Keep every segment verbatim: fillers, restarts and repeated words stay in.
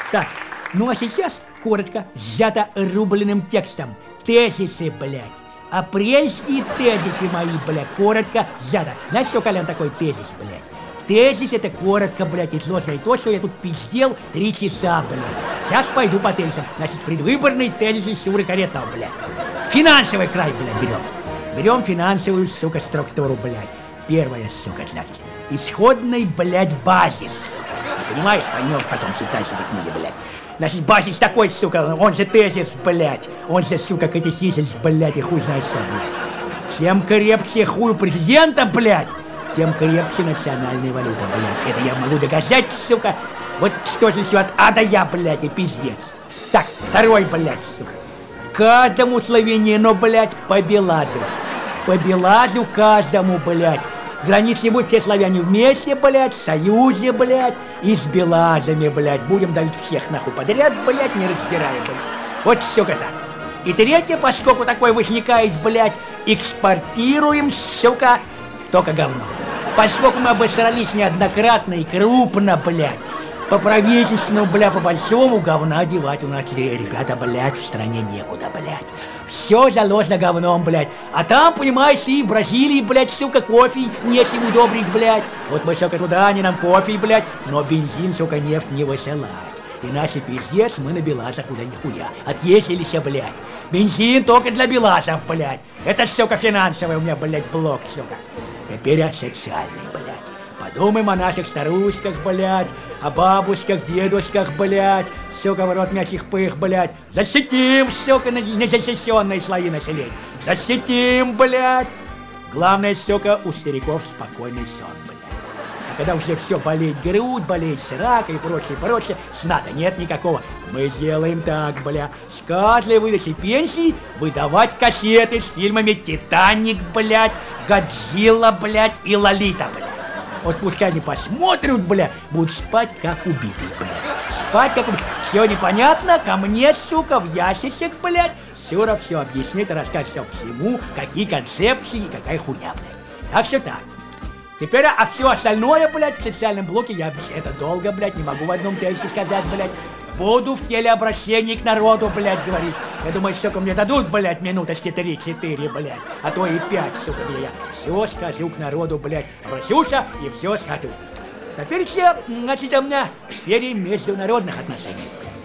Так, ну а сейчас, коротко, сжато рубленым текстом. Тезисы, блядь. Апрельские тезисы мои, блядь, коротко сжато. Знаешь, что, Колян, такой тезис, блядь? Тезис — это коротко, блядь, изложено. И то, что я тут пиздел три часа, блядь. Сейчас пойду по тезисам. Значит, предвыборный тезис из Шуры Каретного, блядь. Финансовый край, блядь, берем. Берем финансовую, сука, структуру, блядь. Первая, сука, значит, исходный, блядь, базис, сука. Понимаешь, поймешь, потом читаешь эти книги, блядь. Значит, базис такой, сука, он же тезис, блядь. Он же, сука, катехизис, блядь, и хуй знает что, блядь. Чем крепче хуй президента, блядь, тем крепче национальная валюта, блядь. Это я могу доказать, сука. Вот что же все от А до Я, блядь, и пиздец. Так, второй, блядь, сука. Каждому славянину, блядь, по Белазу. По Белазу каждому, блядь. Границы будут все славяне вместе, блядь, в союзе, блядь, и с белазами, блядь. Будем давить всех нахуй подряд, блядь, не разбирая, блядь. Вот, сука, так. И третье, поскольку такое возникает, блядь, экспортируем, сука, только говно. Поскольку мы обосрались неоднократно и крупно, блядь, по правительственному, бля, по большому говна девать у нас, ребята, блядь, в стране некуда, блядь. Все заложено говном, блядь. А там, понимаешь, и в Бразилии, блядь, сука, кофе нечем удобрить, блядь. Вот мы, сука, туда, они нам кофе, блядь, но бензин, сука, нефть не высылать. Иначе, пиздец, мы на белазах уже нихуя. Отъездились, блядь. Бензин только для белазов, блядь. Это, сука, финансовый у меня, блядь, блок, сука. Теперь о социальный, блядь. Подумаем о наших старушках, блядь, о бабушках, дедушках, блядь, сука, в рот мягких пых, блядь. Защитим, сука, незащищенные слои населения. Защитим, блядь. Главное, сука, у стариков спокойный сон, блядь. А когда уже все болеть грудь, болеть рак и прочее, прочее, сна-то нет никакого. Мы сделаем так, бля, с каждой выдачей пенсии выдавать кассеты с фильмами «Титаник», блядь, «Годзилла», блядь, и «Лолита», блядь. Вот пусть они посмотрят, бля, будут спать как убитые, бля. Спать как убитые. Все непонятно, ко мне, сука, в ящичек, блядь. Сюра все объяснит, расскажет все к всему, какие концепции и какая хуйня, блядь. Так что так. Теперь, а все остальное, блядь, в социальном блоке я объясняю. Это долго, блядь, не могу в одном тезисе сказать, блядь. Буду в телеобращении к народу, блядь, говорить. Я думаю, сука, мне дадут, блядь, минуточки три-четыре, блядь, а то и пять, сука, где я все скажу к народу, блядь, обращусь и все скажу. Теперь все, значит, у меня в сфере международных отношений.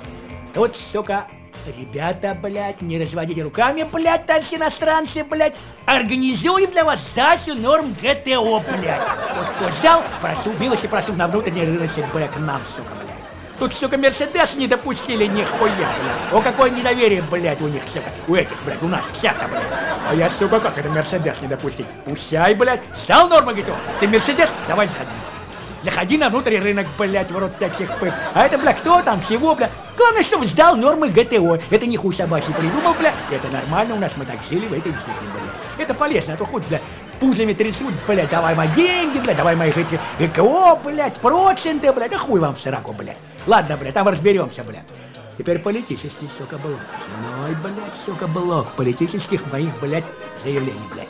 Тут, сука, ребята, блядь, не разводите руками, блядь, товарищи иностранцы, блядь, организуем для вас сдачу норм ГТО, блядь. Вот кто ждал, прошу, милости прошу на внутренний рыночек, блядь, к нам, сука, блядь. Тут, сука, Мерседес не допустили нихуя, блядь. О, какое недоверие, блядь, у них, сука. У этих, блядь, у нас вся-то, блядь. А я, сука, как это Мерседес не допустить? Пущай, блядь. Сдал нормы ГТО? Ты Мерседес? Давай заходи. Заходи на внутренний рынок, блядь, в рот таких пых. А это, блядь, кто там, чего, блядь? Главное, чтобы сдал нормы ГТО. Это не хуй собачий придумал, блядь. Это нормально, у нас мы так жили в этой жизни, блядь. Это полезно, а то хоть, блядь, пузами трясут, блядь, давай мои деньги, блядь, давай мои эти ГКО, блядь, проценты, блядь, а хуй вам в сраку, блядь. Ладно, блядь, там разберемся, блядь. Теперь политический, сука, блок. Ой, блядь, сука, блок политических моих, блядь, заявлений, блядь.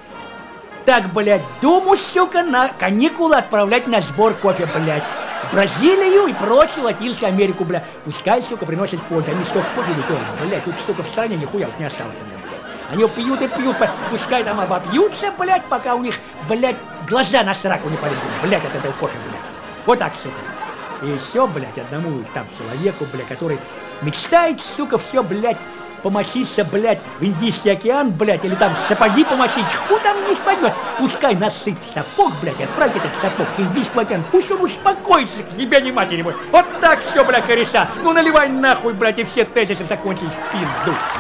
Так, блядь, Думу, сука, на каникулы отправлять на сбор кофе, блядь. В Бразилию и прочую Латинскую Америку, блядь. Пускай, сука, приносят пользу. Они столько кофе вытворят, блядь. Тут, сука, в стране нихуя вот не осталось у меня, блядь. Они пьют и пьют, блядь. Пускай там обопьются, блядь, пока у них, блядь, глаза на сраку не полезут, блядь, от этого кофе, блядь. Вот так, сука. И все, блядь, одному там человеку, блядь, который мечтает, сука, все, блядь, помочиться, блядь, в Индийский океан, блядь, или там сапоги помочить, ху там не спать, блядь. Пускай насыт в сапог, блядь, отправь этот сапог к Индийскому океану, пусть он успокоится, к тебе не матери мой. Вот так все, блядь, кореша. Ну наливай нахуй, блядь, и все тезисы закончились в пизду.